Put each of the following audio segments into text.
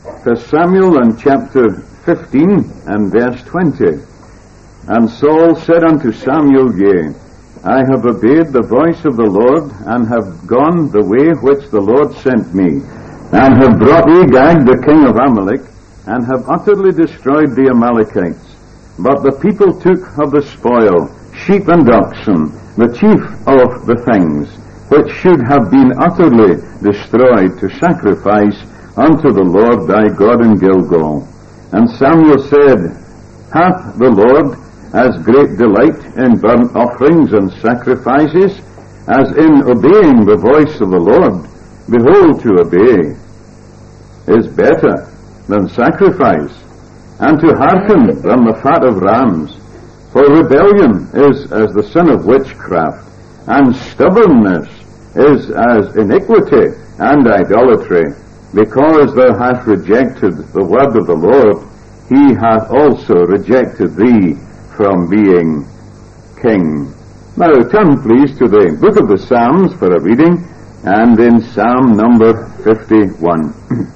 1 Samuel and chapter 15 and verse 20. And Saul said unto Samuel, Yea, I have obeyed the voice of the Lord, and have gone the way which the Lord sent me, and have brought Agag the king of Amalek, and have utterly destroyed the Amalekites. But the people took of the spoil sheep and oxen, the chief of the things, which should have been utterly destroyed, to sacrifice unto the Lord thy God in Gilgal. And Samuel said, Hath the Lord as great delight in burnt offerings and sacrifices as in obeying the voice of the Lord? Behold, to obey is better than sacrifice, and to hearken than the fat of rams. For rebellion is as the sin of witchcraft, and stubbornness is as iniquity and idolatry. Because thou hast rejected the word of the Lord, he hath also rejected thee from being king. Now turn please to the book of the Psalms for a reading, and in Psalm number 51.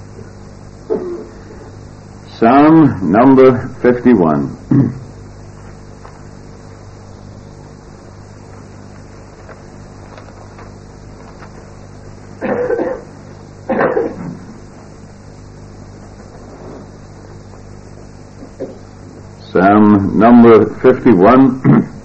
Psalm number 51. Psalm number 51.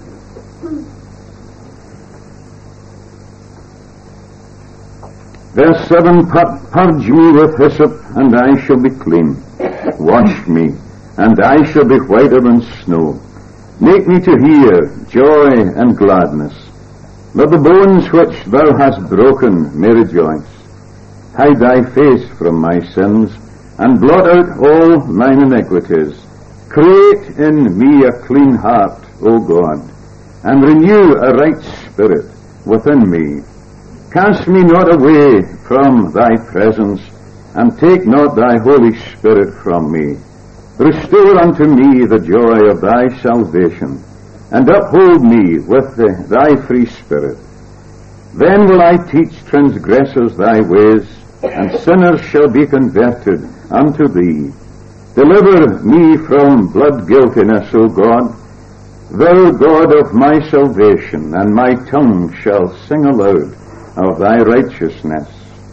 Verse 7, Purge me with hyssop, and I shall be clean. Wash me, and I shall be whiter than snow. Make me to hear joy and gladness. Let the bones which thou hast broken may rejoice. Hide thy face from my sins, and blot out all mine iniquities. Create in me a clean heart, O God, and renew a right spirit within me. Cast me not away from thy presence, and take not thy Holy Spirit from me. Restore unto me the joy of thy salvation, and uphold me with thy free spirit. Then will I teach transgressors thy ways, and sinners shall be converted unto thee. Deliver me from blood guiltiness, O God, thou God of my salvation, and my tongue shall sing aloud of thy righteousness.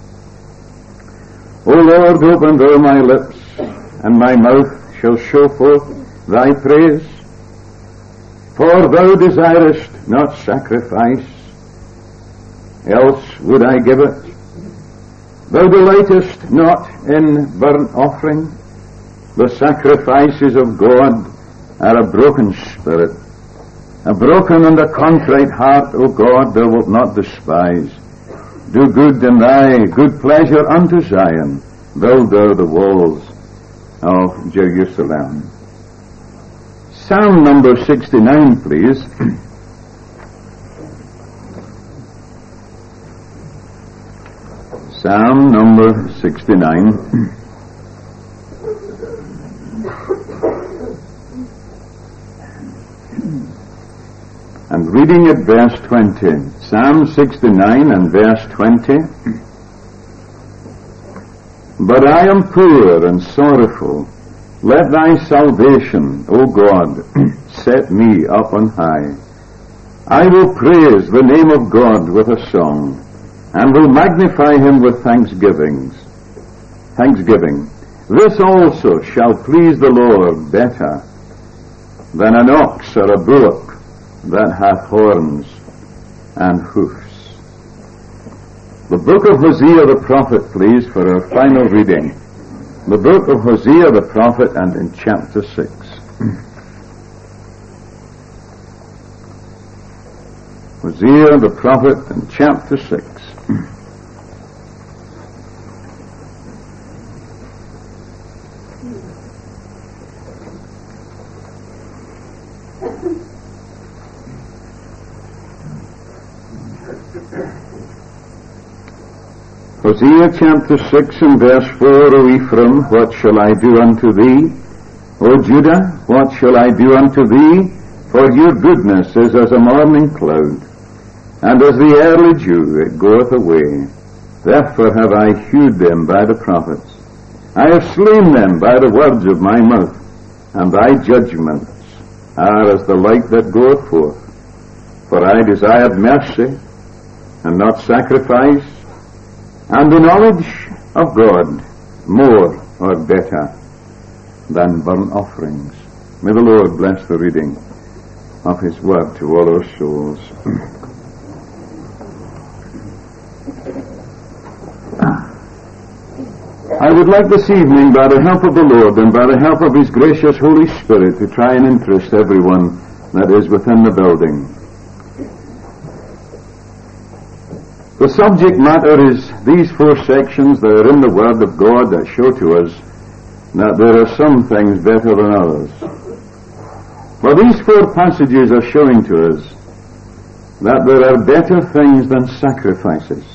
O Lord, open thou my lips, and my mouth shall show forth thy praise. For thou desirest not sacrifice, else would I give it. Thou delightest not in burnt offering. The sacrifices of God are a broken spirit. A broken and a contrite heart, O God, thou wilt not despise. Do good in thy good pleasure unto Zion. Build thou the walls of Jerusalem. Psalm number 69, please. Psalm number 69. And reading at verse 20. Psalm 69 and verse 20. But I am poor and sorrowful. Let thy salvation, O God, set me up on high. I will praise the name of God with a song, and will magnify him with thanksgiving. This also shall please the Lord better than an ox or a bullock that hath horns and hoofs. The book of Hosea the prophet, please, for our final reading. The book of Hosea the prophet, and in chapter 6. Hosea the prophet, in chapter 6. Hosea chapter 6 and verse 4, O Ephraim, what shall I do unto thee? O Judah, what shall I do unto thee? For your goodness is as a morning cloud, and as the early dew it goeth away. Therefore have I hewed them by the prophets, I have slain them by the words of my mouth, and thy judgments are as the light that goeth forth. For I desired mercy, and not sacrifice, and the knowledge of God more or better than burnt offerings. May the Lord bless the reading of his word to all our souls. I would like this evening, by the help of the Lord and by the help of his gracious Holy Spirit, to try and interest everyone that is within the building. The subject matter is these 4 sections that are in the Word of God that show to us that there are some things better than others. Well, these 4 passages are showing to us that there are better things than sacrifices.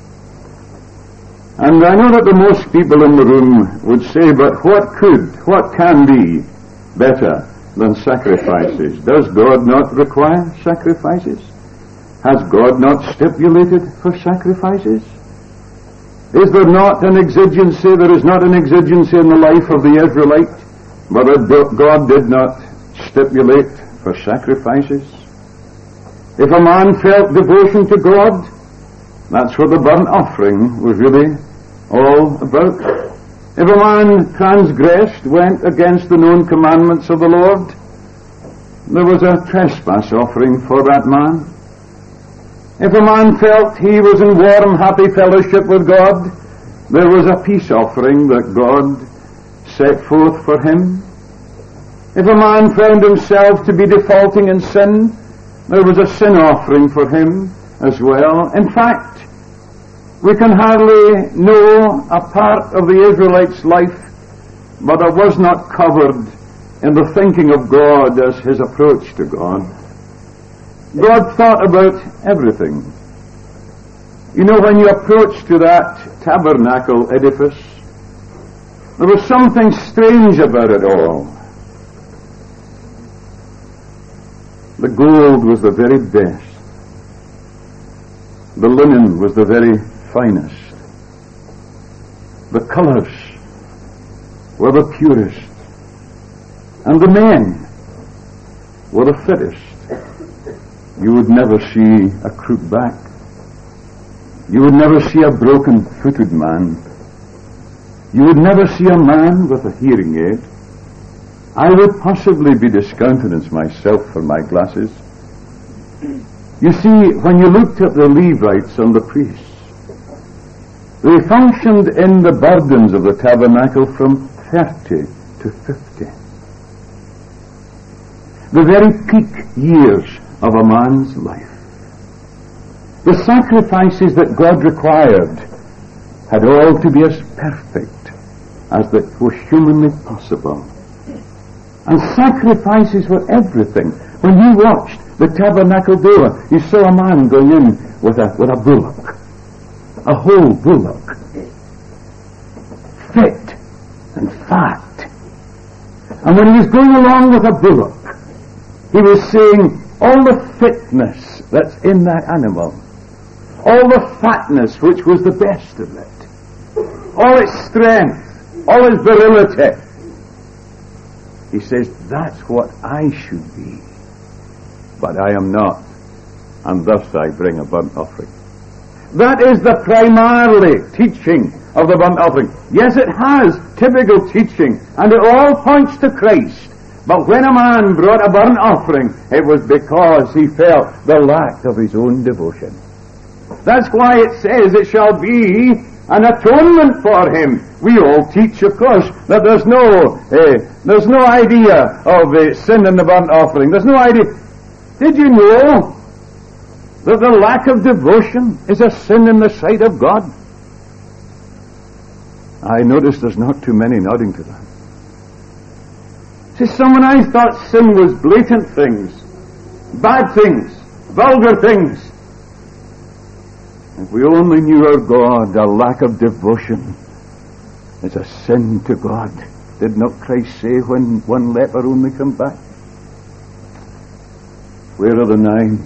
And I know that the most people in the room would say, but what can be better than sacrifices? Does God not require sacrifices? Has God not stipulated for sacrifices? Is there not an exigency? There is not an exigency in the life of the Israelite, but that God did not stipulate for sacrifices. If a man felt devotion to God, that's what the burnt offering was really all about. If a man transgressed, went against the known commandments of the Lord, there was a trespass offering for that man. If a man felt he was in warm, happy fellowship with God, there was a peace offering that God set forth for him. If a man found himself to be defaulting in sin, there was a sin offering for him as well. In fact, we can hardly know a part of the Israelites' life, but it was not covered in the thinking of God as his approach to God. God thought about everything. You know, when you approach to that tabernacle edifice, there was something strange about it all. The gold was the very best. The linen was the very finest. The colors were the purest. And the men were the fittest. You would never see a crook back. You would never see a broken-footed man. You would never see a man with a hearing aid. I would possibly be discountenanced myself for my glasses. You see, when you looked at the Levites and the priests, they functioned in the burdens of the tabernacle from 30 to 50. The very peak years of a man's life. The sacrifices that God required had all to be as perfect as that was humanly possible. And sacrifices were everything. When you watched the tabernacle door, you saw a man going in with a bullock. A whole bullock. Fit and fat. And when he was going along with a bullock, he was saying all the fitness that's in that animal, all the fatness which was the best of it, all its strength, all its virility. He says, that's what I should be, but I am not, and thus I bring a burnt offering. That is the primarily teaching of the burnt offering. Yes, it has typical teaching, and it all points to Christ. But when a man brought a burnt offering, it was because he felt the lack of his own devotion. That's why it says it shall be an atonement for him. We all teach, of course, that there's no idea of sin in the burnt offering. There's no idea. Did you know that the lack of devotion is a sin in the sight of God? I notice there's not too many nodding to that. See, some and I thought sin was blatant things, bad things, vulgar things. If we only knew our God, a lack of devotion is a sin to God. Did not Christ say when one leper only come back? Where are the 9?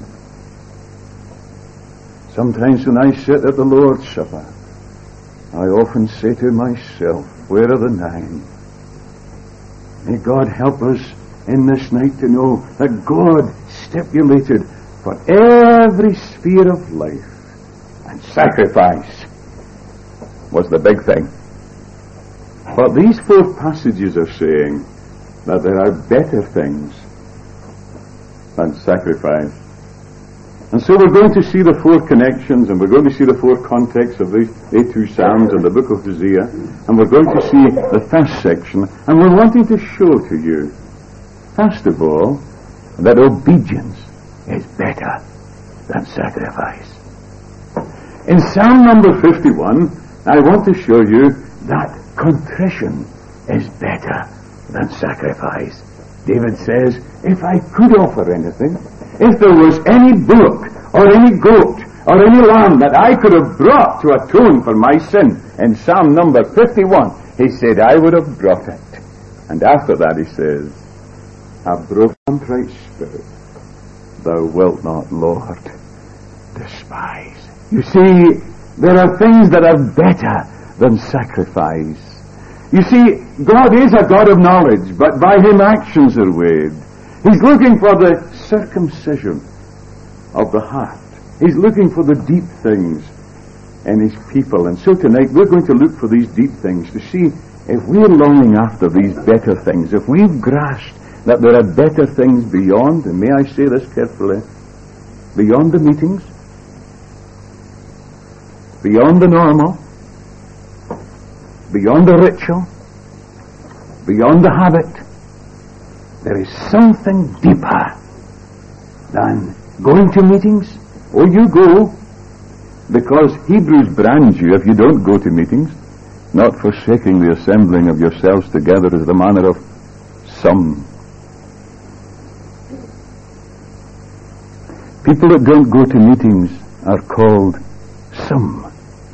Sometimes when I sit at the Lord's Supper, I often say to myself, Where are the 9? May God help us in this night to know that God stipulated for every sphere of life, and sacrifice was the big thing. But these 4 passages are saying that there are better things than sacrifice. And so we're going to see the 4 connections, and we're going to see the 4 contexts of these 2 Psalms and the book of Hosea, and we're going to see the first section, and we're wanting to show to you, first of all, that obedience is better than sacrifice. In Psalm number 51, I want to show you that contrition is better than sacrifice. David says, if I could offer anything, if there was any bullock or any goat or any lamb that I could have brought to atone for my sin, in Psalm number 51, he said, I would have brought it. And after that he says, a broken contrite spirit thou wilt not, Lord, despise. You see, there are things that are better than sacrifice. You see, God is a God of knowledge, but by him actions are weighed. He's looking for the circumcision of the heart. He's looking for the deep things in his people. And so tonight we're going to look for these deep things to see if we're longing after these better things, if we've grasped that there are better things beyond, and may I say this carefully, beyond the meetings, beyond the normal, beyond the ritual, beyond the habit. There is something deeper than going to meetings. Oh, you go, because Hebrews brands you if you don't go to meetings, not forsaking the assembling of yourselves together as the manner of some. People that don't go to meetings are called some.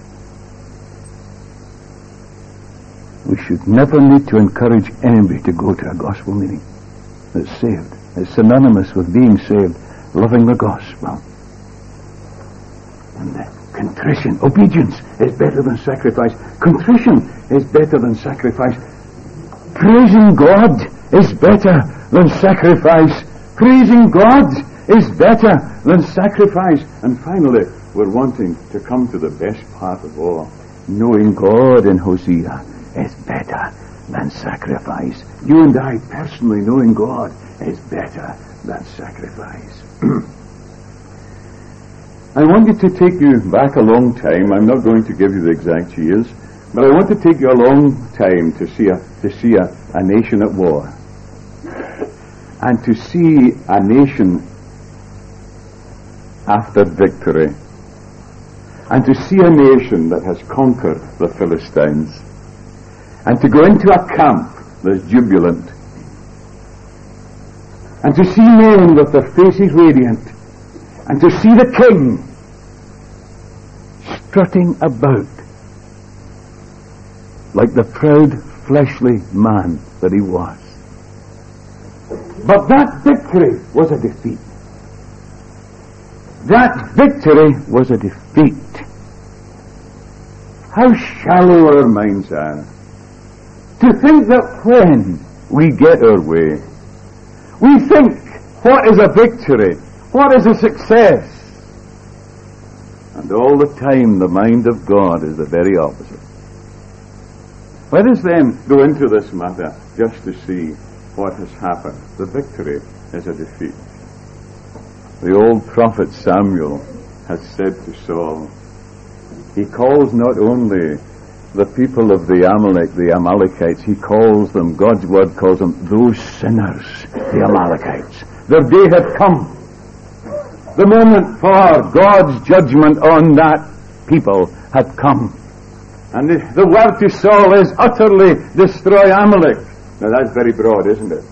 We should never need to encourage anybody to go to a gospel meeting that's saved. It's synonymous with being saved, loving the gospel. And contrition, obedience is better than sacrifice. Contrition is better than sacrifice. Praising God is better than sacrifice. Praising God is better than sacrifice. And finally, we're wanting to come to the best part of all. Knowing God in Hosea is better than sacrifice. You and I personally knowing God is better than sacrifice. I want you to take you back a long time. I'm not going to give you the exact years, but I want to take you a long time to see a nation at war, and to see a nation after victory, and to see a nation that has conquered the Philistines, and to go into a camp that's jubilant, and to see men with their faces radiant, and to see the king strutting about like the proud fleshly man that he was. But that victory was a defeat. That victory was a defeat. How shallow our minds are to think that when we get our way, we think, what is a victory? What is a success? And all the time the mind of God is the very opposite. Let us then go into this matter just to see what has happened. The victory is a defeat. The old prophet Samuel has said to Saul, he calls not only the people of the Amalekites, he calls them, God's word calls them, those sinners, the Amalekites. Their day had come. The moment for God's judgment on that people had come. And the word to Saul is, utterly destroy Amalek. Now that's very broad, isn't it?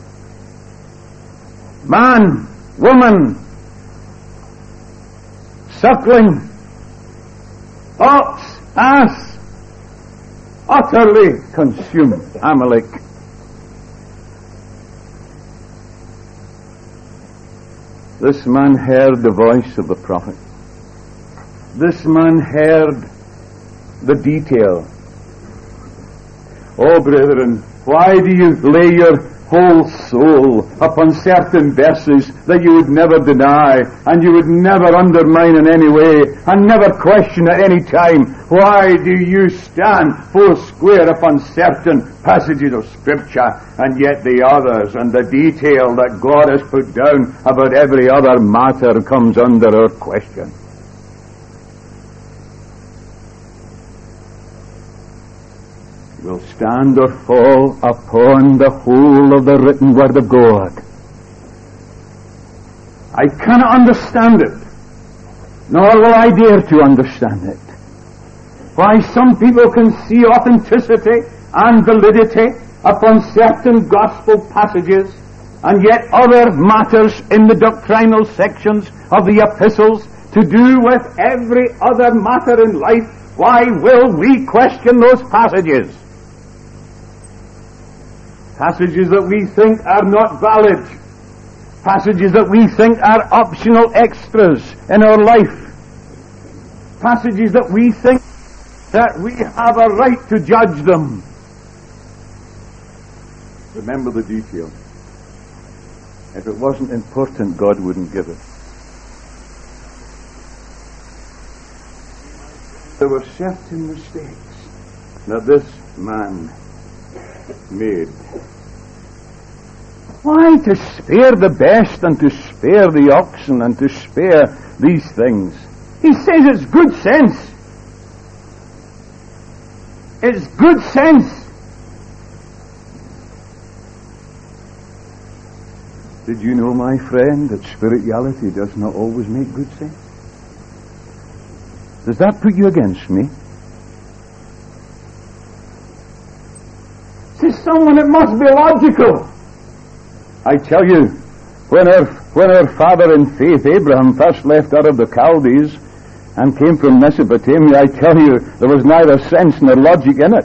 Man, woman, suckling, ox, ass, utterly consume Amalek. This man heard the voice of the prophet. This man heard the detail. Oh, brethren, why do you lay your whole soul upon certain verses that you would never deny and you would never undermine in any way and never question at any time? Why do you stand full square upon certain passages of Scripture, and yet the others and the detail that God has put down about every other matter comes under our question? Will stand or fall upon the whole of the written word of God. I cannot understand it, nor will I dare to understand it. Why some people can see authenticity and validity upon certain gospel passages, and yet other matters in the doctrinal sections of the epistles to do with every other matter in life. Why will we question those passages? Passages that we think are not valid. Passages that we think are optional extras in our life. Passages that we think that we have a right to judge them. Remember the detail. If it wasn't important, God wouldn't give it. There were certain mistakes that this man made. Why to spare the best and to spare the oxen and to spare these things? He says it's good sense. It's good sense. Did you know, my friend, that spirituality does not always make good sense? Does that put you against me? To someone it must be logical. I tell you, when our father in faith, Abraham, first left out of the Chaldees and came from Mesopotamia, I tell you, there was neither sense nor logic in it.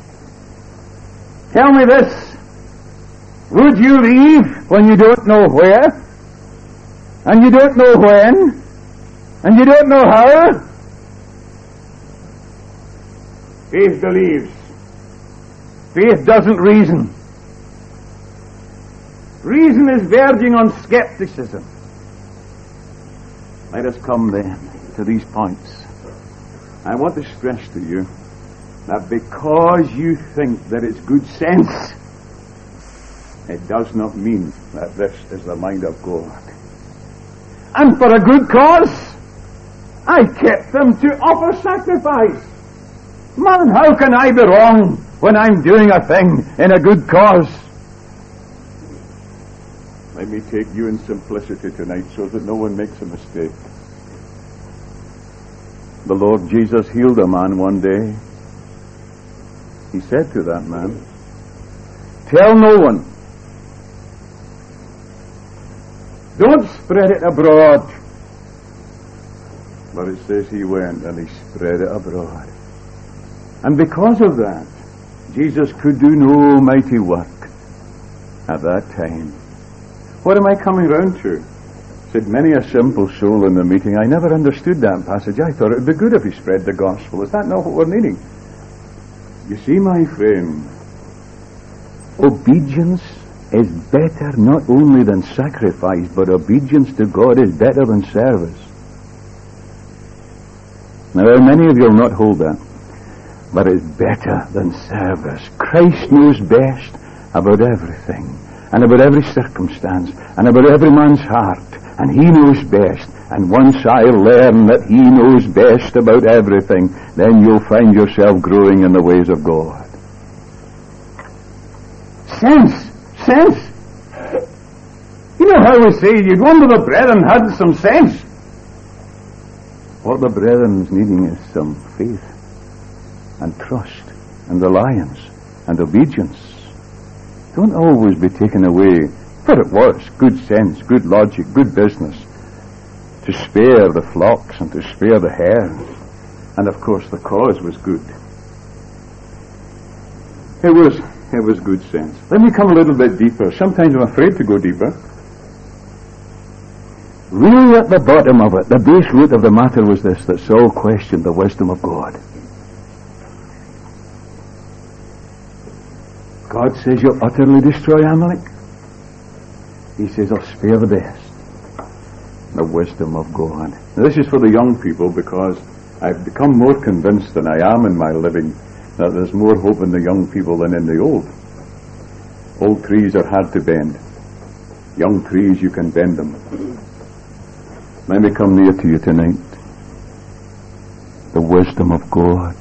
Tell me this. Would you leave when you don't know where? And you don't know when? And you don't know how? Faith believes. Faith doesn't reason. Reason is verging on skepticism. Let us come then to these points. I want to stress to you that because you think that it's good sense, it does not mean that this is the mind of God. And for a good cause, I kept them to offer sacrifice. Man, how can I be wrong when I'm doing a thing in a good cause? Let me take you in simplicity tonight so that no one makes a mistake. The Lord Jesus healed a man one day. He said to that man, "Tell no one. Don't spread it abroad." But it says he went and he spread it abroad. And because of that, Jesus could do no mighty work at that time. What am I coming round to? Said many a simple soul in the meeting, I never understood that passage. I thought it would be good if he spread the gospel. Is that not what we're needing? You see, my friend, obedience is better not only than sacrifice, but obedience to God is better than service. Now, many of you will not hold that, but it's better than service. Christ knows best about everything, and about every circumstance, and about every man's heart, and he knows best. And once I learn that he knows best about everything, then you'll find yourself growing in the ways of God. Sense. You know how we say, you'd wonder the brethren had some sense. What the brethren's needing is some faith, and trust, and reliance, and obedience. Don't always be taken away, for it was good sense, good logic, good business, to spare the flocks and to spare the hares. And of course the cause was good. It was good sense. Let me come a little bit deeper. Sometimes I'm afraid to go deeper. Really at the bottom of it, the base root of the matter was this, that Saul questioned the wisdom of God. God says you'll utterly destroy Amalek. He says, I'll spare the best. The wisdom of God. Now, this is for the young people, because I've become more convinced than I am in my living that there's more hope in the young people than in the old. Old trees are hard to bend. Young trees, you can bend them. Let me come near to you tonight. The wisdom of God.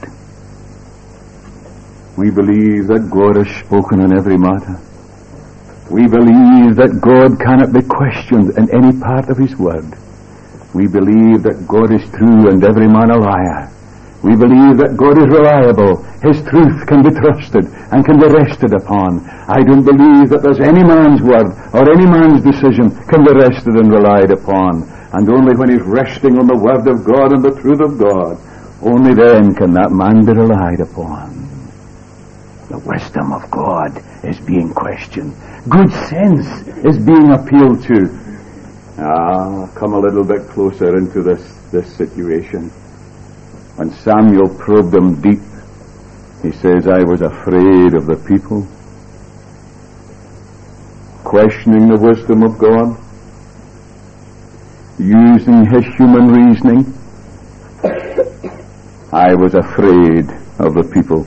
We believe that God has spoken on every matter. We believe that God cannot be questioned in any part of His Word. We believe that God is true and every man a liar. We believe that God is reliable. His truth can be trusted and can be rested upon. I don't believe that there's any man's word or any man's decision can be rested and relied upon. And only when he's resting on the Word of God and the truth of God, only then can that man be relied upon. The wisdom of God is being questioned. Good sense is being appealed to. Come a little bit closer into this situation. When Samuel probed him deep, he says, I was afraid of the people. Questioning the wisdom of God, using his human reasoning. I was afraid of the people.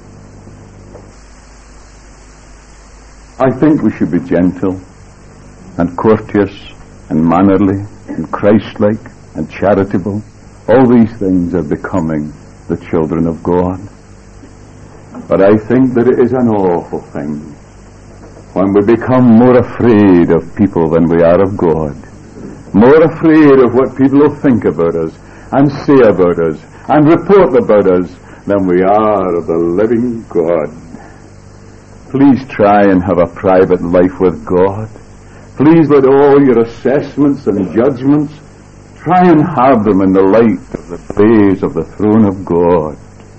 I think we should be gentle and courteous and mannerly and Christ-like and charitable. All these things are becoming the children of God. But I think that it is an awful thing when we become more afraid of people than we are of God. More afraid of what people will think about us and say about us and report about us than we are of the living God. Please try and have a private life with God. Please let all your assessments and judgments, try and have them in the light of the praise of the throne of God.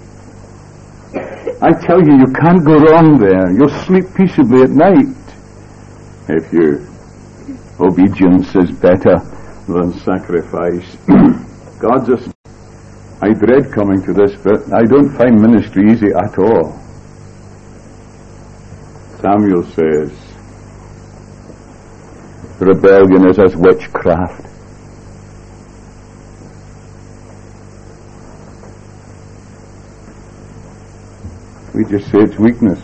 I tell you, you can't go wrong there. You'll sleep peaceably at night if your obedience is better than sacrifice. I dread coming to this, but I don't find ministry easy at all. Samuel says, rebellion is as witchcraft. We just say it's weakness.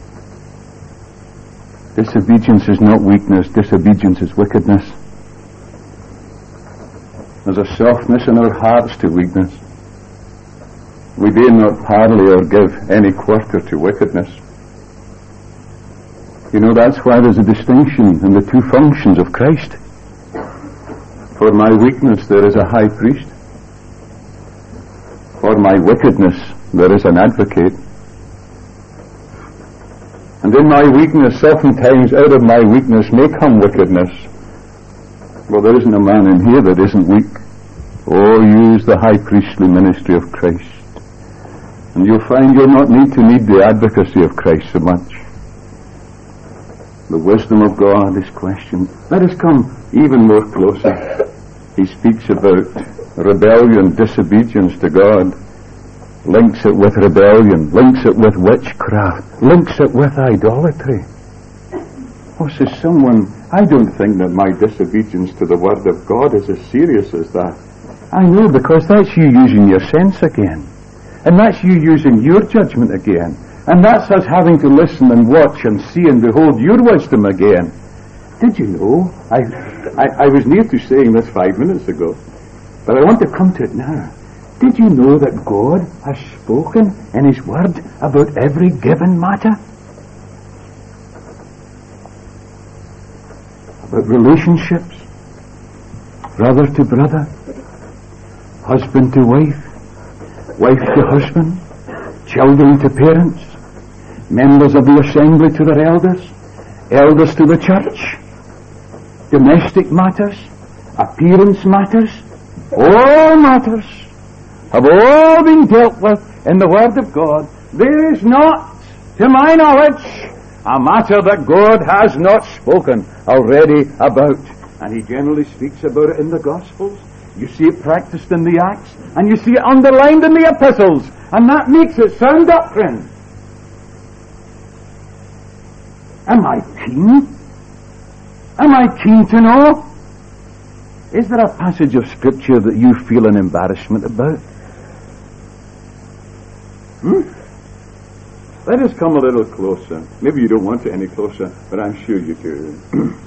Disobedience is not weakness. Disobedience is wickedness. There's a softness in our hearts to weakness. We dare not parley or give any quarter to wickedness. You know, that's why there's a distinction in the two functions of Christ. For my weakness there is a high priest. For my wickedness there is an advocate. And in my weakness, oftentimes out of my weakness may come wickedness. Well, there isn't a man in here that isn't weak. Oh, use the high priestly ministry of Christ. And you'll find you'll not need the advocacy of Christ so much. The wisdom of God is questioned. Let us come even more closer. He speaks about rebellion, disobedience to God. Links it with rebellion, links it with witchcraft, links it with idolatry. Oh, says someone, I don't think that my disobedience to the Word of God is as serious as that. I know, because that's you using your sense again. And that's you using your judgment again. And that's us having to listen and watch and see and behold your wisdom again. Did you know? I was near to saying this 5 minutes ago, but I want to come to it now. Did you know that God has spoken in His Word about every given matter? About relationships, brother to brother, husband to wife, wife to husband, children to parents, members of the assembly to their elders, elders to the church, domestic matters, appearance matters, all matters have all been dealt with in the Word of God. There is not, to my knowledge, a matter that God has not spoken already about. And He generally speaks about it in the Gospels. You see it practiced in the Acts, and you see it underlined in the Epistles, and that makes it sound doctrine. Am I keen? Am I keen to know? Is there a passage of Scripture that you feel an embarrassment about? Let us come a little closer. Maybe you don't want it any closer, but I'm sure you do.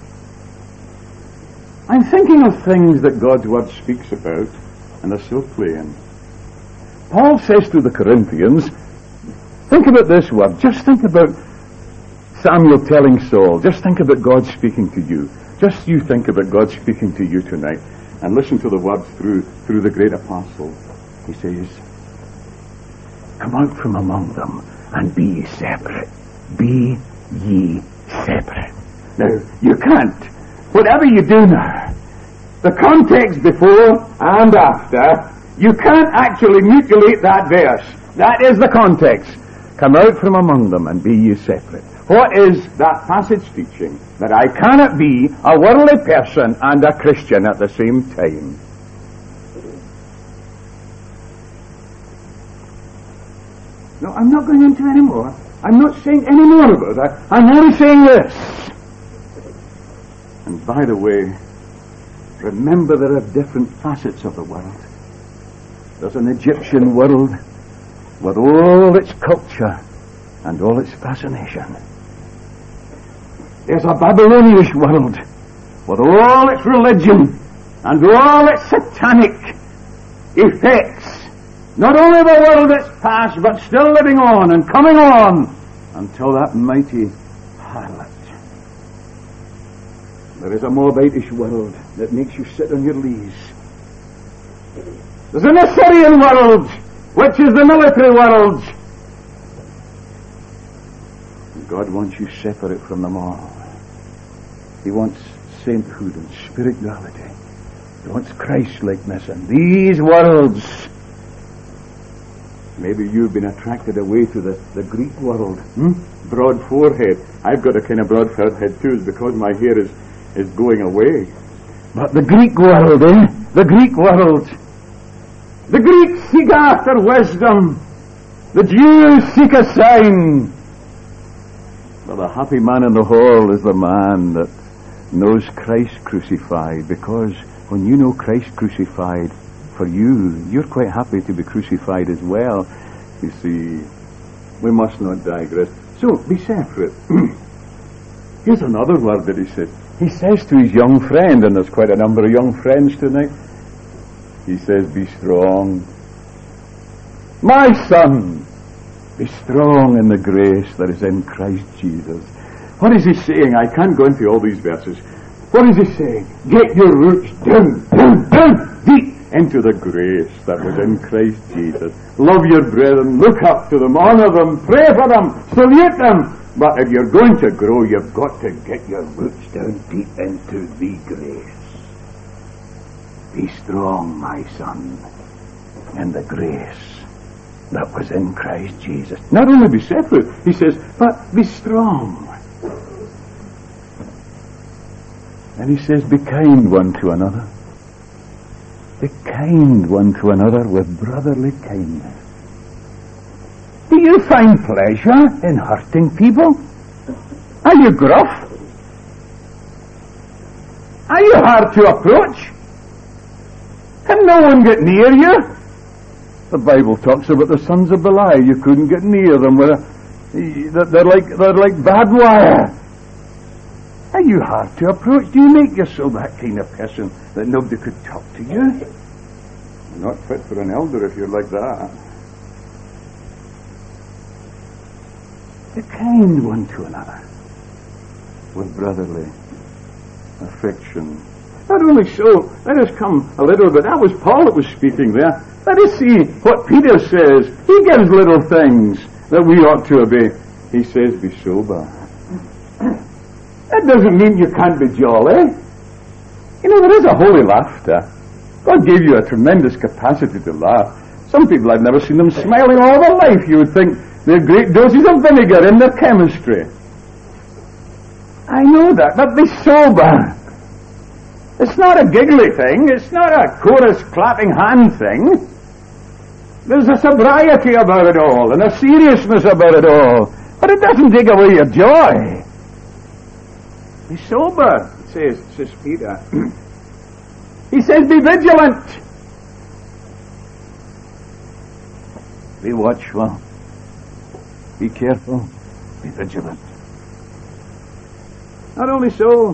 I'm thinking of things that God's Word speaks about, and are so plain. Paul says to the Corinthians, think about this word. Just think about Samuel telling Saul. Just think about God speaking to you. Just you think about God speaking to you tonight, and listen to the words through the great apostle. He says, come out from among them and be ye separate. Be ye separate. Now, you can't. Whatever you do now, the context before and after, you can't actually mutilate that verse. That is the context. Come out from among them and be ye separate. What is that passage teaching? That I cannot be a worldly person and a Christian at the same time. No, I'm not going into any more. I'm not saying any more about that. I'm only saying this. And by the way, remember there are different facets of the world. There's an Egyptian world with all its culture and all its fascination. There's a Babylonian world with all its religion and all its satanic effects. Not only the world that's past, but still living on and coming on until that mighty harlot. There is a Moabitish world that makes you sit on your knees. There's an Assyrian world, which is the military world. God wants you separate from them all. He wants sainthood and spirituality. He wants Christ-likeness. And these worlds, maybe you've been attracted away to the Greek world. Broad forehead. I've got a kind of broad forehead too, because my hair is going away. But the Greek world, The Greek world. The Greeks seek after wisdom. The Jews seek a sign. But the happy man in the hall is the man that knows Christ crucified, because when you know Christ crucified for you, you're quite happy to be crucified as well. You see, we must not digress. So, be separate. Here's another word that he said. He says to his young friend, and there's quite a number of young friends tonight, he says, be strong. My son, be strong in the grace that is in Christ Jesus. What is he saying? I can't go into all these verses. What is he saying? Get your roots down, deep into the grace that was in Christ Jesus. Love your brethren, look up to them, honor them, pray for them, salute them. But if you're going to grow, you've got to get your roots down deep into the grace. Be strong, my son, in the grace that was in Christ Jesus. Not only be separate, he says, but be strong. And he says, be kind one to another. Be kind one to another with brotherly kindness. Do you find pleasure in hurting people? Are you gruff? Are you hard to approach? Can no one get near you? The Bible talks about the sons of Belial. You couldn't get near them. They're like barbed wire. Are you hard to approach? Do you make yourself that kind of person that nobody could talk to you? You're not fit for an elder if you're like that. Be kind one to another with brotherly affection. Not only so, let us come a little bit. That was Paul that was speaking there. Let us see what Peter says. He gives little things that we ought to obey. He says, be sober. That doesn't mean you can't be jolly. You know, there is a holy laughter. God gave you a tremendous capacity to laugh. Some people, I've never seen them smiling all their life. You would think they're great doses of vinegar in their chemistry. I know that, but be sober. It's not a giggly thing. It's not a chorus clapping hand thing. There's a sobriety about it all and a seriousness about it all. But it doesn't take away your joy. Be sober, says Peter. He says, be vigilant. Be watchful. Be careful. Be vigilant. Not only so,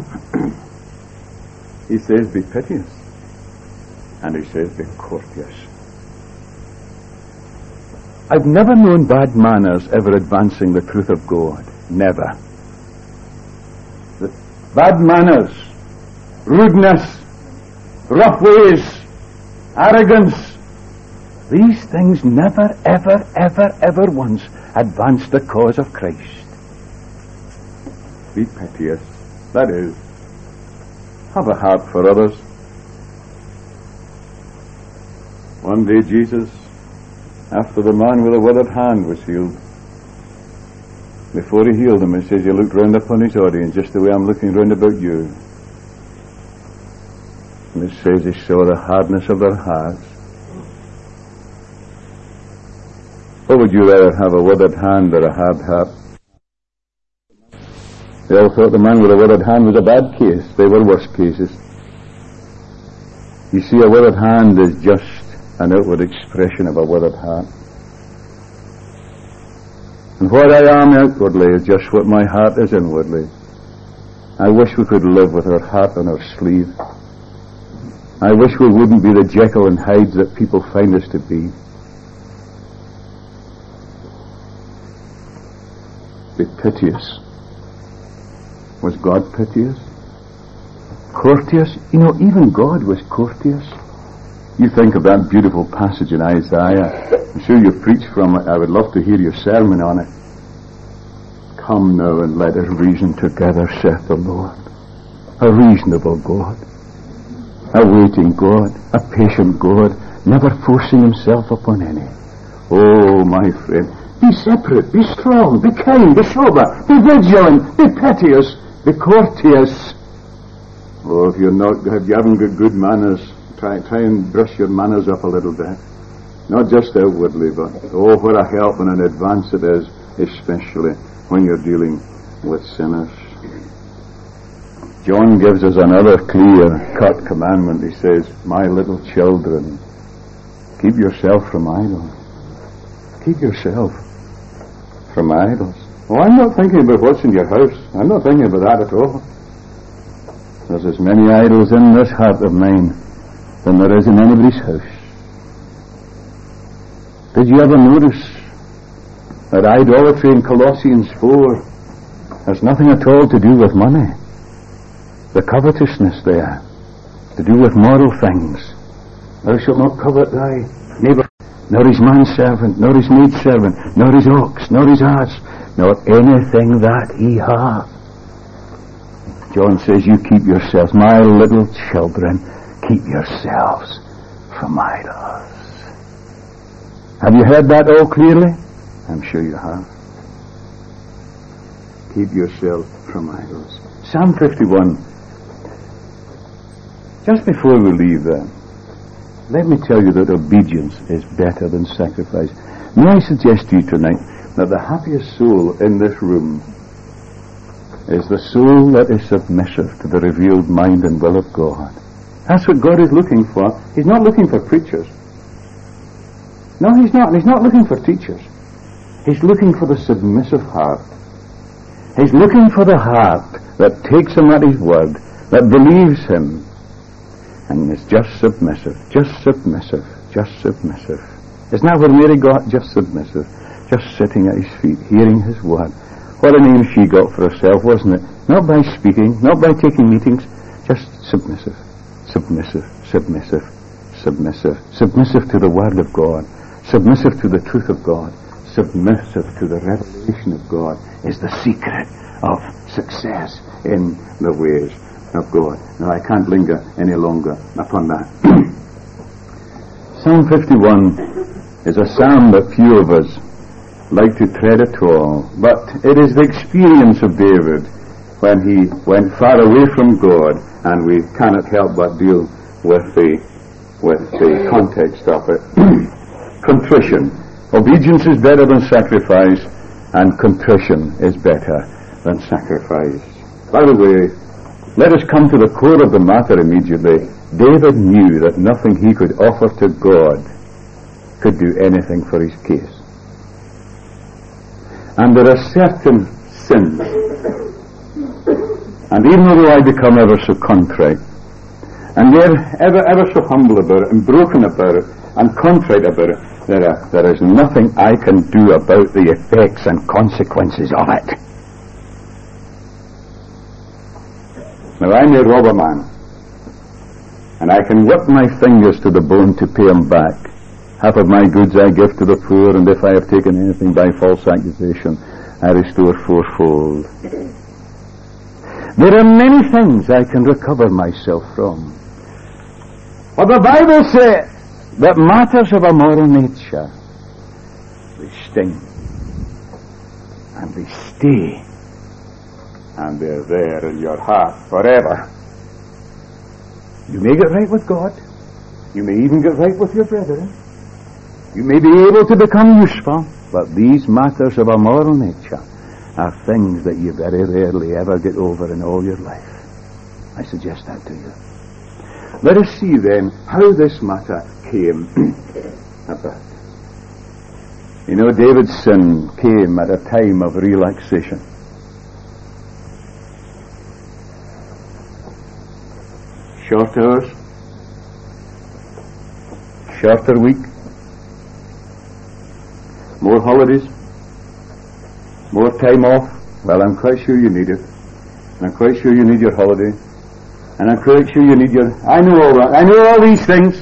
he says, be piteous. And he says, be courteous. I've never known bad manners ever advancing the truth of God. Never. The bad manners, rudeness, rough ways, arrogance, these things never, ever, ever, ever once advance the cause of Christ. Be piteous. That is, have a heart for others. One day Jesus, after the man with a withered hand was healed, before he healed him, he says, he looked round upon his audience just the way I'm looking round about you. And it says he saw the hardness of their hearts. Or would you rather have a withered hand or a hard heart? They all thought the man with a withered hand was a bad case. They were worse cases. You see, a withered hand is just an outward expression of a withered heart. And what I am outwardly is just what my heart is inwardly. I wish we could live with our heart on our sleeve. I wish we wouldn't be the Jekyll and Hydes that people find us to be. Be piteous. Was God piteous? Courteous? You know, even God was courteous. You think of that beautiful passage in Isaiah. I'm sure you've preached from it. I would love to hear your sermon on it. Come now and let us reason together, saith the Lord. A reasonable God. A waiting God. A patient God. Never forcing himself upon any. Oh, my friend. Be separate. Be strong. Be kind. Be sober. Be vigilant. Be piteous. Be courteous. Oh, if you haven't got good manners, try and brush your manners up a little bit. Not just outwardly, but oh, what a help and an advance it is, especially when you're dealing with sinners. John gives us another clear-cut commandment. He says, my little children, keep yourself from idols. Keep yourself from idols. Oh, I'm not thinking about what's in your house. I'm not thinking about that at all. There's as many idols in this heart of mine than there is in anybody's house. Did you ever notice that idolatry in Colossians 4 has nothing at all to do with money? The covetousness there, to do with moral things. Thou shalt not covet thy neighbour, nor his manservant, nor his maidservant, nor his ox, nor his ass, nor anything that he hath. John says, you keep yourselves, my little children, keep yourselves from idols. Have you heard that all clearly? I'm sure you have. Keep yourself from idols. Psalm 51. Just before we leave there, let me tell you that obedience is better than sacrifice. May I suggest to you tonight that the happiest soul in this room is the soul that is submissive to the revealed mind and will of God. That's what God is looking for. He's not looking for preachers. No, he's not. He's not looking for teachers. He's looking for the submissive heart. He's looking for the heart that takes him at his word, that believes him, and is just submissive, just submissive, just submissive. Isn't that what Mary got? Just submissive. Just sitting at his feet, hearing his word. What a name she got for herself, wasn't it? Not by speaking, not by taking meetings, just submissive, submissive, submissive, submissive, submissive to the word of God, submissive to the truth of God, submissive to the revelation of God is the secret of success in the ways of God. Now, I can't linger any longer upon that. Psalm 51 is a psalm that few of us like to tread at all, but it is the experience of David when he went far away from God, and we cannot help but deal with the context of it. Contrition. Obedience is better than sacrifice, and contrition is better than sacrifice. By the way, let us come to the core of the matter immediately. David knew that nothing he could offer to God could do anything for his case. And there are certain sins, and even though I become ever so contrite, and they're ever so humble about it, and broken about it, and contrite about it, there is nothing I can do about the effects and consequences of it. Now, I may rob a man, and I can whip my fingers to the bone to pay him back. Half of my goods I give to the poor, and if I have taken anything by false accusation, I restore fourfold. There are many things I can recover myself from. But the Bible says that matters of a moral nature, they sting, and they stay, and they're there in your heart forever. You may get right with God. You may even get right with your brethren. You may be able to become useful, but these matters of a moral nature are things that you very rarely ever get over in all your life. I suggest that to you. Let us see then how this matter came about. You know, David's sin came at a time of relaxation. Short hours, shorter week, more holidays, more time off. Well, I'm quite sure you need it. And I'm quite sure you need your holiday. And I'm quite sure you need your... I know all that. I know all these things.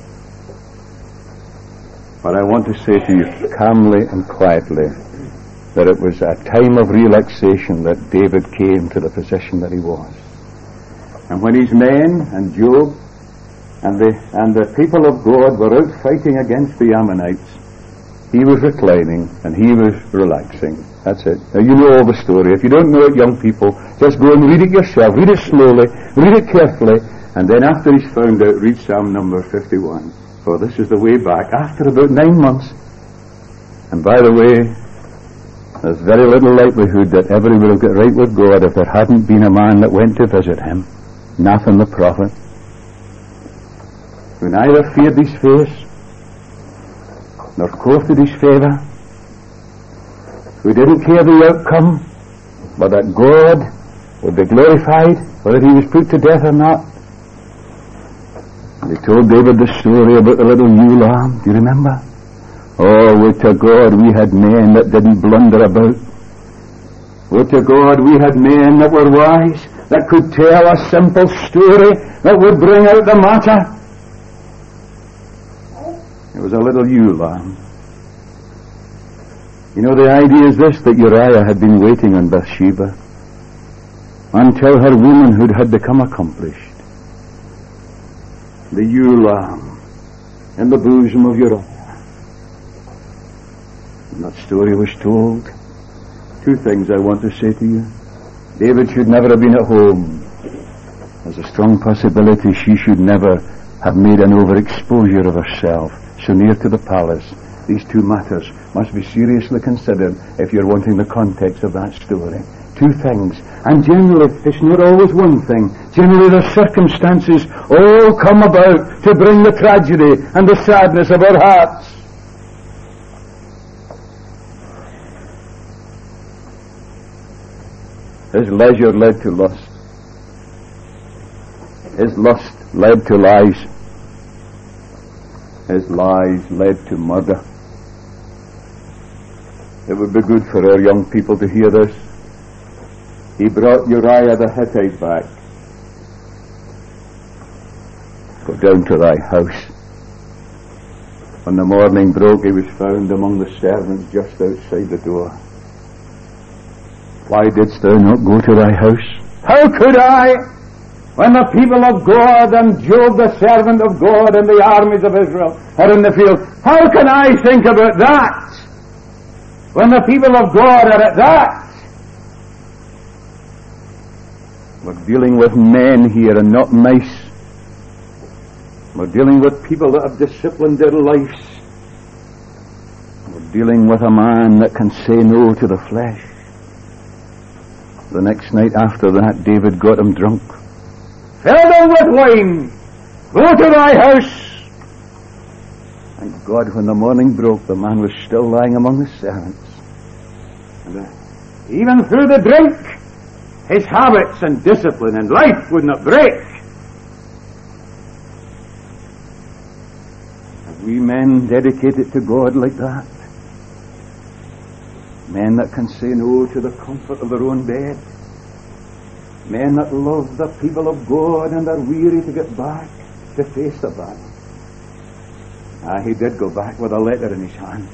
But I want to say to you calmly and quietly that it was a time of relaxation that David came to the position that he was. And when his men and Job and the people of God were out fighting against the Ammonites, he was reclining and he was relaxing. That's it. Now, you know all the story. If you don't know it, young people, just go and read it yourself. Read it slowly, read it carefully, and then after he's found out, read Psalm number 51. For this is the way back after about 9 months. And by the way, there's very little likelihood that ever he would have got right with God if there hadn't been a man that went to visit him, Nathan the prophet, who neither feared his face nor courted his favour, who didn't care the outcome, but that God would be glorified, whether he was put to death or not. And he told David the story about the little ewe lamb. Do you remember? Oh, would to God we had men that didn't blunder about. Would to God we had men that were wise, that could tell a simple story that would bring out the matter. It was a little ewe lamb. You know, the idea is this, that Uriah had been waiting on Bathsheba until her womanhood had become accomplished. The ewe lamb in the bosom of Uriah. And that story was told. Two things I want to say to you. David should never have been at home. There's a strong possibility she should never have made an overexposure of herself so near to the palace. These two matters must be seriously considered if you're wanting the context of that story. Two things. And generally, it's not always one thing. Generally, the circumstances all come about to bring the tragedy and the sadness of our hearts. His leisure led to lust. His lust led to lies. His lies led to murder. It would be good for our young people to hear this. He brought Uriah the Hittite back. Go down to thy house. When the morning broke, he was found among the servants just outside the door. Why didst thou not go to thy house? How could I, when the people of God and Job the servant of God and the armies of Israel are in the field? How can I think about that when the people of God are at that? We're dealing with men here and not mice. We're dealing with people that have disciplined their lives. We're dealing with a man that can say no to the flesh. the next night after that, David got him drunk. Fill them with wine! Go to thy house! Thank God, when the morning broke, the man was still lying among the servants. And even through the drink, his habits and discipline and life would not break. Have we men dedicated to God like that? Men that can say no to the comfort of their own bed. Men that love the people of God and are weary to get back to face the battle. He did go back with a letter in his hand.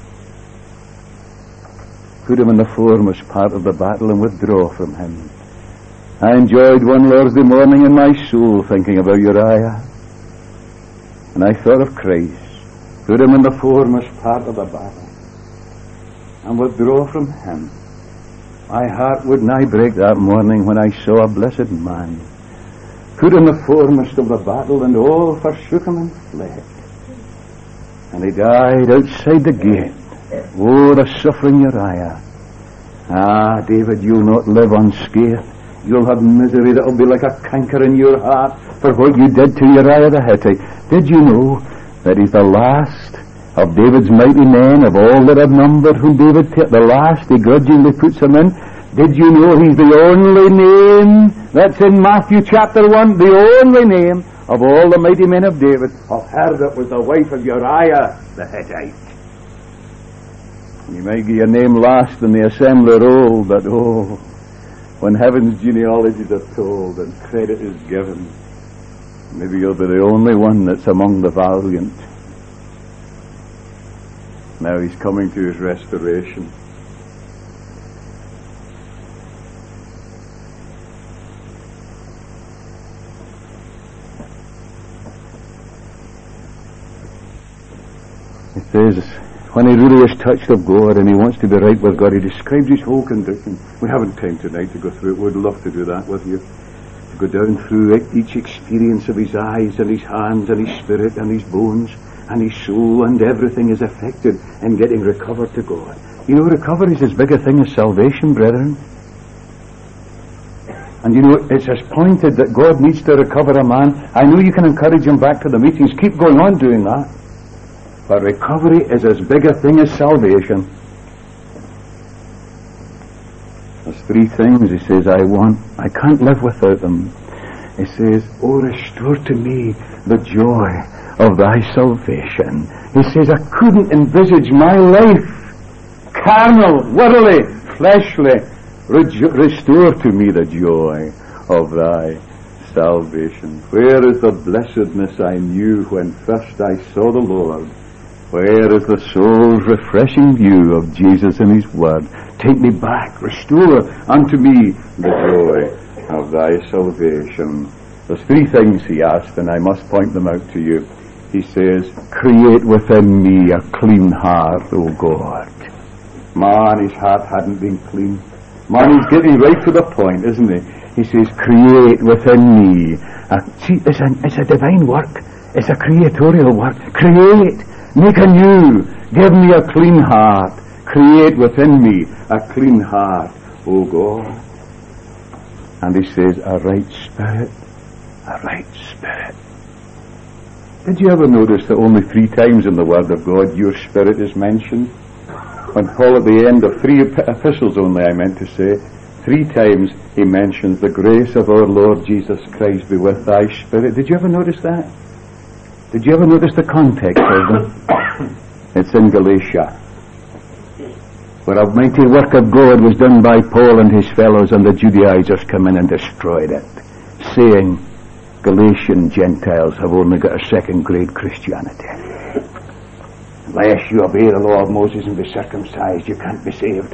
Put him in the foremost part of the battle and withdraw from him. I enjoyed one Lord's Day morning in my soul thinking about Uriah. And I thought of Christ. Put him in the foremost part of the battle and withdraw from him. My heart would nigh break that morning when I saw a blessed man put in the foremost of the battle, and all forsook him and fled. And he died outside the gate. Oh, the suffering Uriah. David, you'll not live unscathed. You'll have misery that'll be like a canker in your heart for what you did to Uriah the Hittite. Did you know that he's the last of David's mighty men, of all that have numbered whom David took? The last he grudgingly puts him in. Did you know he's the only name that's in Matthew chapter 1, the only name of all the mighty men of David, of her that was the wife of Uriah the Hittite? You might get your name last in the assembly roll, but when heaven's genealogies are told and credit is given, maybe you'll be the only one that's among the valiant. Now he's coming to his restoration. It says, when he really is touched of God and he wants to be right with God, he describes his whole condition. We haven't time tonight to go through it. We'd love to do that with you. To go down through each experience of his eyes and his hands and his spirit and his bones and his soul, and everything is affected in getting recovered to God. You know, recovery is as big a thing as salvation, brethren. And you know, it's as pointed that God needs to recover a man. I know you can encourage him back to the meetings. Keep going on doing that. But recovery is as big a thing as salvation. There's three things he says I want. I can't live without them. He says, oh, restore to me the joy of thy salvation. He says, I couldn't envisage my life carnal, worldly, fleshly. Restore to me the joy of thy salvation. Where is the blessedness I knew when first I saw the Lord? Where is the soul's refreshing view of Jesus and his word? Take me back, restore unto me the joy of thy salvation. There's three things he asked, and I must point them out to you. He says, create within me a clean heart, O God. Man, his heart hadn't been clean. Man, he's getting right to the point, isn't he? He says, create within me. See, it's a divine work. It's a creatorial work. Create. Make anew. Give me a clean heart. Create within me a clean heart, O God. And he says, a right spirit. A right spirit. Did you ever notice that only 3 times in the Word of God your spirit is mentioned? When Paul, at the end of 3 epistles only, I meant to say, 3 times he mentions the grace of our Lord Jesus Christ be with thy spirit. Did you ever notice that? Did you ever notice the context of them? It's in Galatia, where a mighty work of God was done by Paul and his fellows, and the Judaizers come in and destroyed it, saying, Galatian Gentiles have only got a second-grade Christianity. Unless you obey the law of Moses and be circumcised, you can't be saved.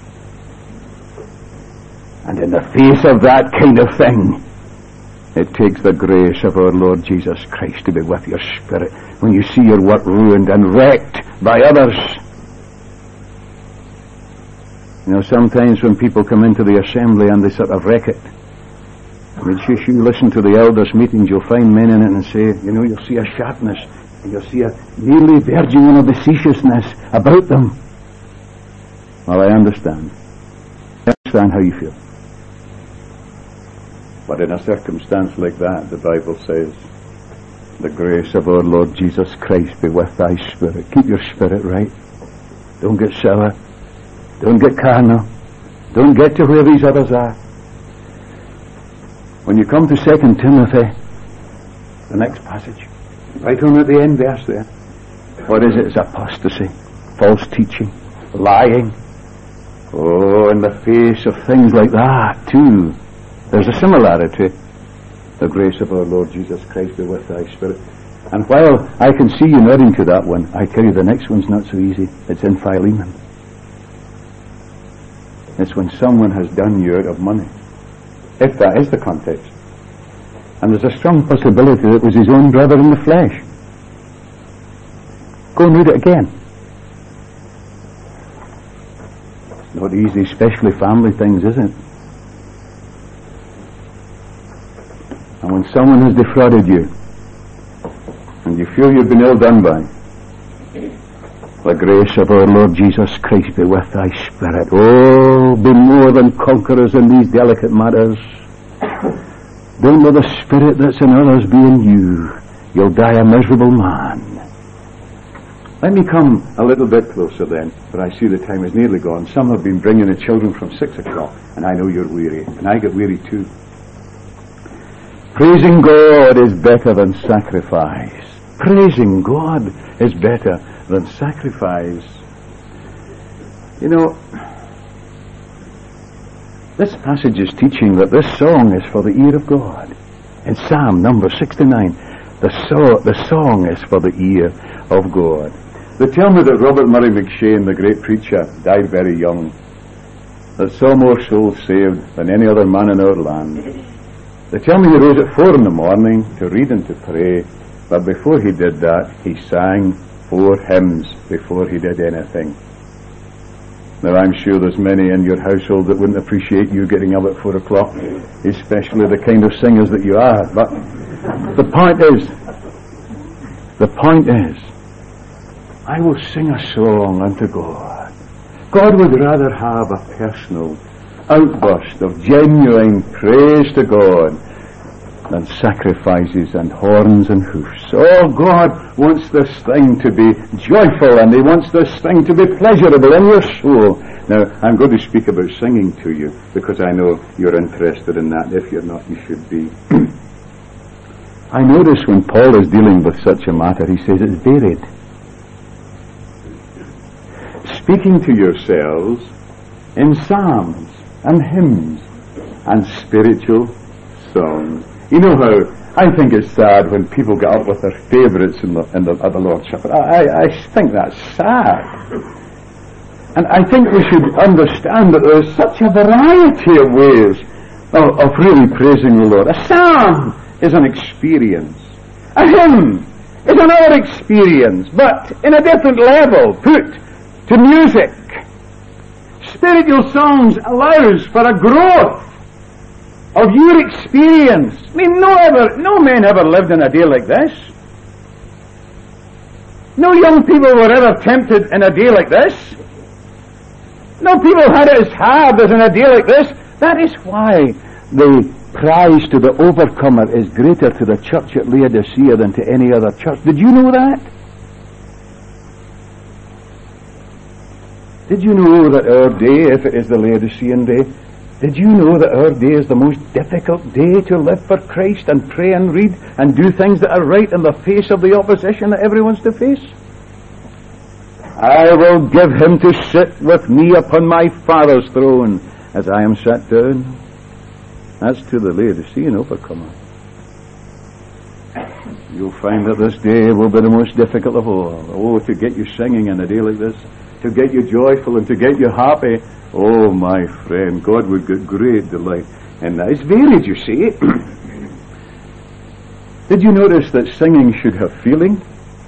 And in the face of that kind of thing, it takes the grace of our Lord Jesus Christ to be with your spirit when you see your work ruined and wrecked by others. You know, sometimes when people come into the assembly and they sort of wreck it, I mean, if you listen to the elders' meetings, you'll find men in it and say, you know, you'll see a sharpness and you'll see a nearly verging on a facetiousness about them. Well, I understand. I understand how you feel. But in a circumstance like that, the Bible says, the grace of our Lord Jesus Christ be with thy spirit. Keep your spirit right. Don't get sour. Don't get carnal. Don't get to where these others are. When you come to 2 Timothy, the next passage, right on at the end verse there, what is it? It's apostasy, false teaching, lying. Oh, in the face of things like that, too, there's a similarity. The grace of our Lord Jesus Christ be with thy spirit. And while I can see you nodding to that one, I tell you the next one's not so easy. It's in Philemon. It's when someone has done you out of money, if that is the context. And there's a strong possibility that it was his own brother in the flesh. Go and read it again. It's not easy, especially family things, is it? And when someone has defrauded you, and you feel you've been ill done by, the grace of our Lord Jesus Christ be with thy spirit. Oh, be more than conquerors in these delicate matters. Don't let the spirit that's in others be in you. You'll die a miserable man. Let me come a little bit closer then, for I see the time is nearly gone. Some have been bringing the children from 6 o'clock, and I know you're weary, and I get weary too. Praising God is better than sacrifice. Praising God is better than sacrifice. You know, this passage is teaching that this song is for the ear of God. In Psalm number 69, the song is for the ear of God. They tell me that Robert Murray McShane, the great preacher, died very young, that saw more souls saved than any other man in our land. They tell me he rose at 4 in the morning to read and to pray, but before he did that, he sang 4 hymns before he did anything. Now, I'm sure there's many in your household that wouldn't appreciate you getting up at 4 o'clock, especially the kind of singers that you are. But the point is, I will sing a song unto God. God would rather have a personal outburst of genuine praise to God than sacrifices and horns and hoofs. Oh, God wants this thing to be joyful, and he wants this thing to be pleasurable in your soul. Now, I'm going to speak about singing to you, because I know you're interested in that. If you're not, you should be. I notice when Paul is dealing with such a matter, he says it's varied. Speaking to yourselves in psalms and hymns and spiritual songs. You know how I think it's sad when people get up with their favourites at the Lord's Supper. I think that's sad. And I think we should understand that there's such a variety of ways of really praising the Lord. A psalm is an experience. A hymn is another experience, but in a different level, put to music. Spiritual songs allows for a growth of your experience. I mean, no man ever lived in a day like this. No young people were ever tempted in a day like this. No people had it as hard as in a day like this. That is why the prize to the overcomer is greater to the church at Laodicea than to any other church. Did you know that? Did you know that our day, if it is the Laodicean day, did you know that our day is the most difficult day to live for Christ and pray and read and do things that are right in the face of the opposition that everyone's to face? I will give him to sit with me upon my Father's throne as I am sat down. That's to the Laodicean overcomer. You'll find that this day will be the most difficult of all. Oh, to get you singing in a day like this, to get you joyful and to get you happy. Oh, my friend, God would get great delight in that. It's varied, you see. Did you notice that singing should have feeling?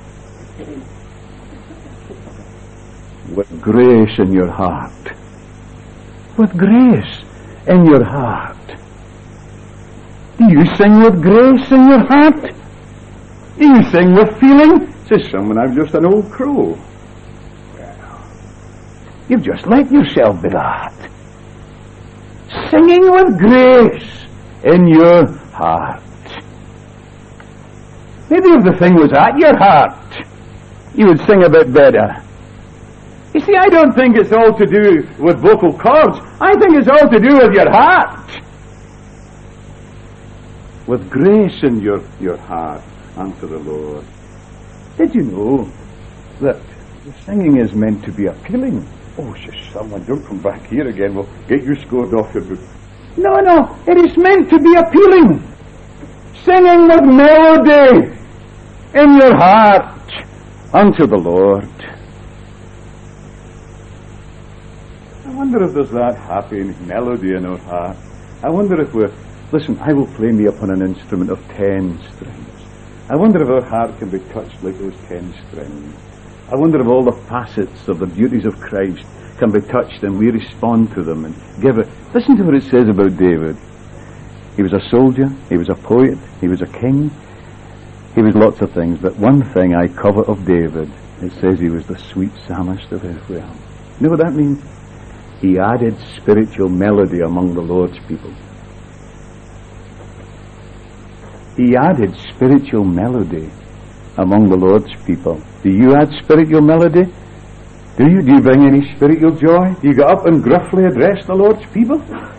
With grace in your heart. With grace in your heart. Do you sing with grace in your heart? Do you sing with feeling? Says someone, I'm just an old crow. You've just let yourself be that. Singing with grace in your heart. Maybe if the thing was at your heart, you would sing a bit better. You see, I don't think it's all to do with vocal cords. I think it's all to do with your heart. With grace in your heart unto the Lord. Did you know that the singing is meant to be appealing? Oh, shush, someone, don't come back here again. We'll get you scored off your book. No, it is meant to be appealing. Singing with melody in your heart unto the Lord. I wonder if there's that happy melody in our heart. I wonder if we're... Listen, I will play me upon an instrument of 10 strings. I wonder if our heart can be touched like those 10 strings. I wonder if all the facets of the beauties of Christ can be touched and we respond to them and give it. Listen to what it says about David. He was a soldier, he was a poet, he was a king, he was lots of things, but one thing I cover of David, it says he was the sweet psalmist of Israel. You know what that means? He added spiritual melody among the Lord's people. He added spiritual melody among the Lord's people. Do you add spiritual melody? Do you? Do you bring any spiritual joy? Do you get up and gruffly address the Lord's people?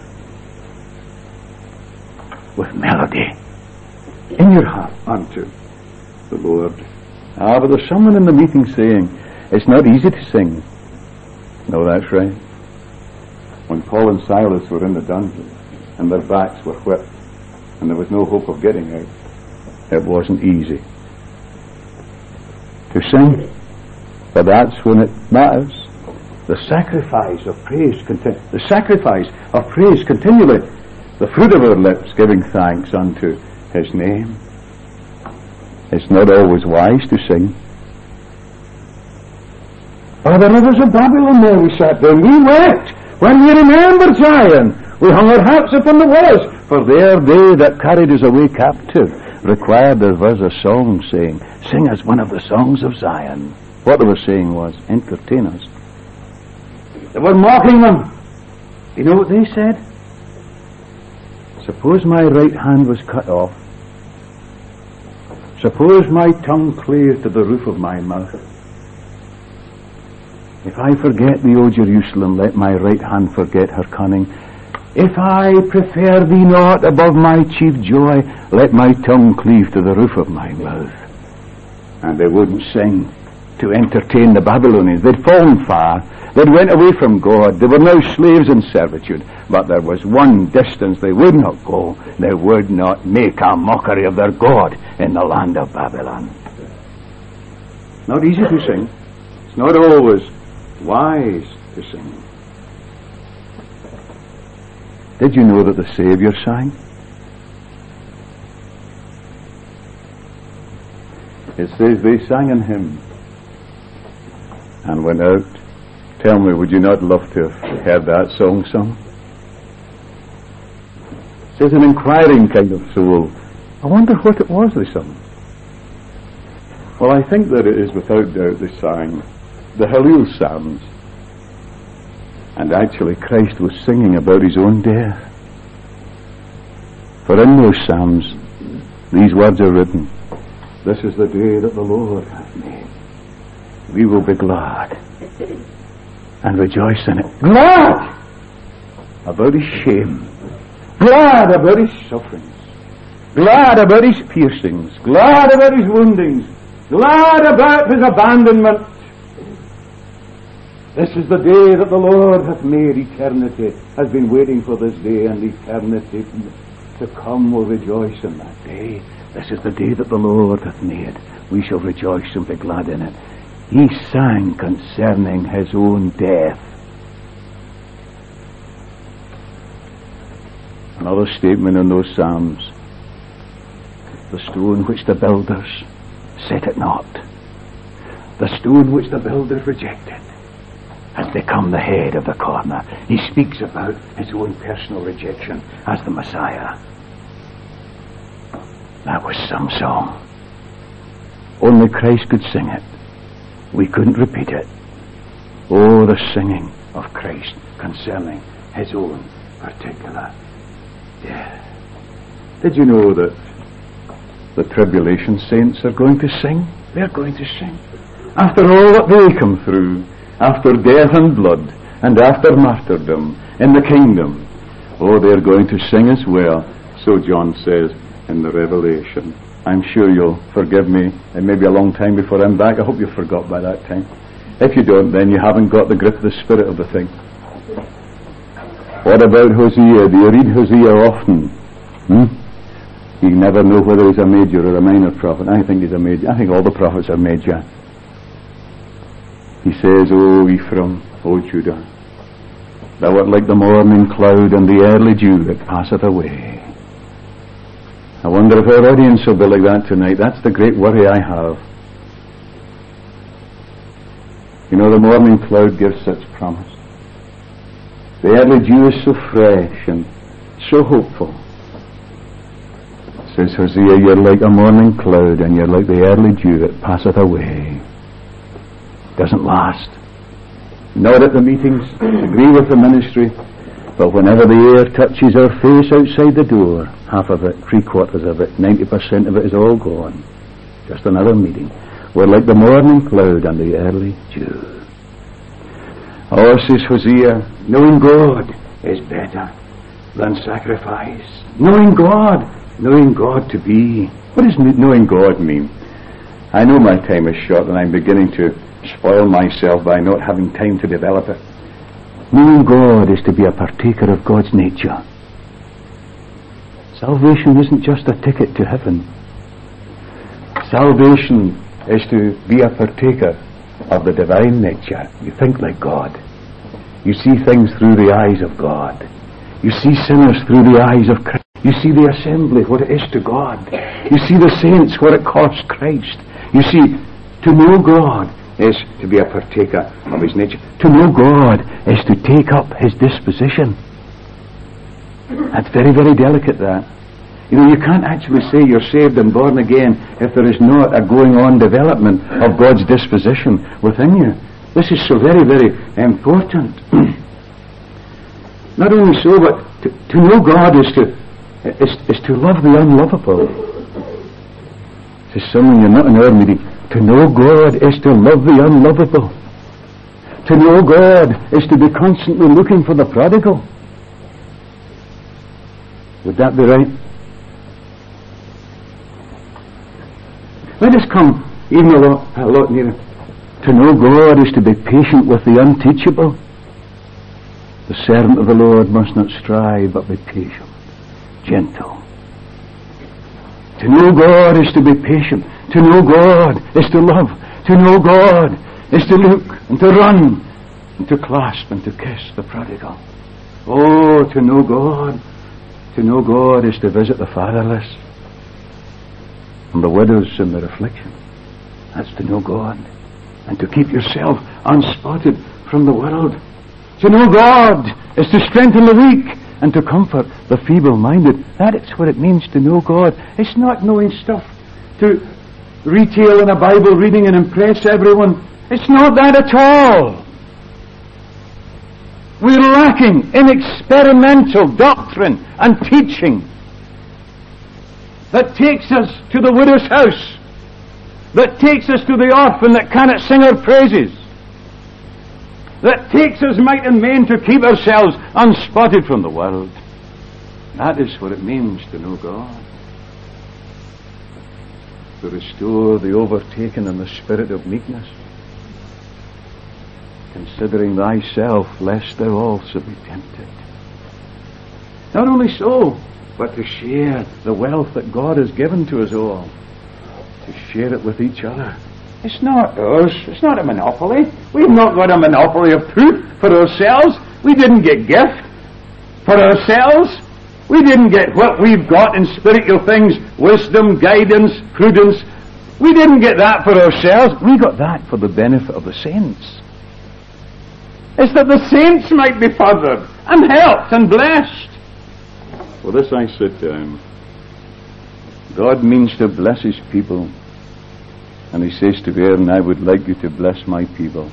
With melody in your heart unto the Lord. But there's someone in the meeting saying, it's not easy to sing. No, that's right. When Paul and Silas were in the dungeon and their backs were whipped and there was no hope of getting out, it wasn't easy to sing. But that's when it matters. The sacrifice of praise continually, the fruit of our lips giving thanks unto his name. It's not always wise to sing. Oh, the rivers of Babylon, there we sat down, we wept when we remembered Zion. We hung our hats upon the walls, for there they that carried us away captive required of us a song, saying, sing us one of the songs of Zion. What they were saying was, entertain us. They were mocking them. You know what they said? Suppose my right hand was cut off. Suppose my tongue clave to the roof of my mouth. If I forget thee, O Jerusalem, let my right hand forget her cunning. If I prefer thee not above my chief joy, let my tongue cleave to the roof of my mouth. And they wouldn't sing to entertain the Babylonians. They'd fallen far. They'd went away from God. They were now slaves in servitude. But there was one distance they would not go. They would not make a mockery of their God in the land of Babylon. Not easy to sing. It's not always wise to sing. Did you know that the Savior sang? It says they sang an hymn and went out. Tell me, would you not love to have heard that song sung? It says an inquiring kind of soul. I wonder what it was they sung. Well, I think that it is without doubt they sang the Hallel Psalms. And actually Christ was singing about his own death. For in those Psalms, these words are written, this is the day that the Lord hath made. We will be glad and rejoice in it. Glad about his shame. Glad about his sufferings. Glad about his piercings. Glad about his woundings. Glad about his abandonment. This is the day that the Lord hath made. Eternity has been waiting for this day, and eternity to come will rejoice in that day. This is the day that the Lord hath made. We shall rejoice and be glad in it. He sang concerning his own death. Another statement in those Psalms. The stone which the builders set it not. The stone which the builders rejected has become the head of the corner. He speaks about his own personal rejection as the Messiah. That was some song. Only Christ could sing it. We couldn't repeat it. Oh, the singing of Christ concerning his own particular death. Did you know that the tribulation saints are going to sing? They're going to sing. After all that they come through, after death and blood, and after martyrdom in the kingdom, oh, they're going to sing as well. So John says in the Revelation. I'm sure you'll forgive me. It may be a long time before I'm back. I hope you forgot by that time. If you don't, then you haven't got the grip of the spirit of the thing. What about Hosea? Do you read Hosea often? You never know whether he's a major or a minor prophet. I think he's a major. I think all the prophets are major. He says, O Ephraim, O Judah, thou art like the morning cloud and the early dew that passeth away. I wonder if our audience will be like that tonight. That's the great worry I have. You know, the morning cloud gives such promise. The early dew is so fresh and so hopeful. Says Hosea, you're like a morning cloud and you're like the early dew that passeth away. Doesn't last. Not at the meetings, agree with the ministry, but whenever the air touches our face outside the door, half of it, 3/4 of it, 90% of it is all gone. Just another meeting. We're like the morning cloud and the early dew. Oh, says Hosea, knowing God is better than sacrifice. Knowing God to be. What does knowing God mean? I know my time is short and I'm beginning to spoil myself by not having time to develop it. Knowing God is to be a partaker of God's nature. Salvation isn't just a ticket to heaven. Salvation is to be a partaker of the divine nature. You think like God. You see things through the eyes of God. You see sinners through the eyes of Christ. You see the assembly, what it is to God. You see the saints, what it costs Christ. You see, to know God is to be a partaker of His nature. To know God is to take up His disposition. That's very, very delicate, that. You know, you can't actually say you're saved and born again if there is not a going on development of God's disposition within you. This is so very, very important. Not only so, but to know God is to love the unlovable. This is something you're not in our meeting. To know God is to love the unlovable. To know God is to be constantly looking for the prodigal. Would that be right? Let us come even a lot nearer. To know God is to be patient with the unteachable. The servant of the Lord must not strive, but be patient, gentle. To know God is to be patient. To know God is to love. To know God is to look and to run and to clasp and to kiss the prodigal. Oh, to know God. To know God is to visit the fatherless and the widows in their affliction. That's to know God. And to keep yourself unspotted from the world. To know God is to strengthen the weak and to comfort the feeble-minded. That is what it means to know God. It's not knowing stuff to retail in a Bible reading and impress everyone. It's not that at all. We're lacking in experimental doctrine and teaching that takes us to the widow's house, that takes us to the orphan that cannot sing our praises, that takes us might and main to keep ourselves unspotted from the world. That is what it means to know God. To restore the overtaken in the spirit of meekness, considering thyself, lest thou also be tempted. Not only so, but to share the wealth that God has given to us all, to share it with each other. It's not ours. It's not a monopoly. We've not got a monopoly of truth for ourselves. We didn't get gift for ourselves. We didn't get what we've got in spiritual things, wisdom, guidance, prudence. We didn't get that for ourselves. We got that for the benefit of the saints. It's that the saints might be furthered and helped and blessed. For this I sit down. God means to bless His people. And He says to Aaron, I would like you to bless my people.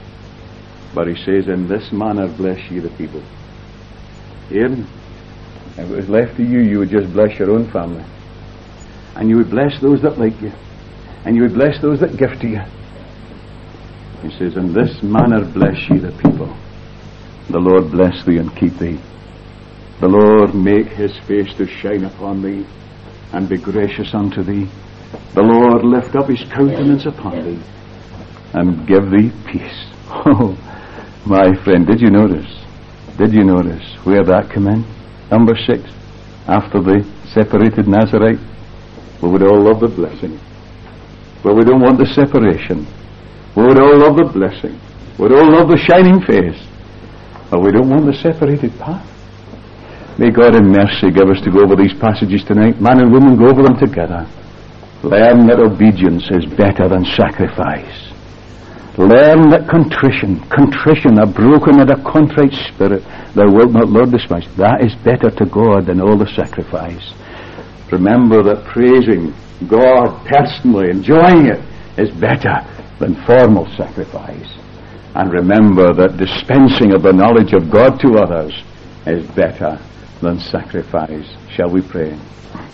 But He says, in this manner bless ye the people. Aaron, If it was left to you, you would just bless your own family. And you would bless those that like you. And you would bless those that give to you. He says, in this manner bless ye the people. The Lord bless thee and keep thee. The Lord make his face to shine upon thee and be gracious unto thee. The Lord lift up his countenance upon thee and give thee peace. Oh, my friend, did you notice where that came in? Number 6, after the separated Nazarite. We would all love the blessing, but we don't want the separation. We would all love the blessing. We would all love the shining face, but we don't want the separated path. May God in mercy give us to go over these passages tonight. Man and woman, go over them together. Learn that obedience is better than sacrifice. Learn that contrition, a broken and a contrite spirit, thou wilt not, Lord, despise. That is better to God than all the sacrifice. Remember that praising God personally, enjoying it, is better than formal sacrifice. And remember that dispensing of the knowledge of God to others is better than sacrifice. Shall we pray?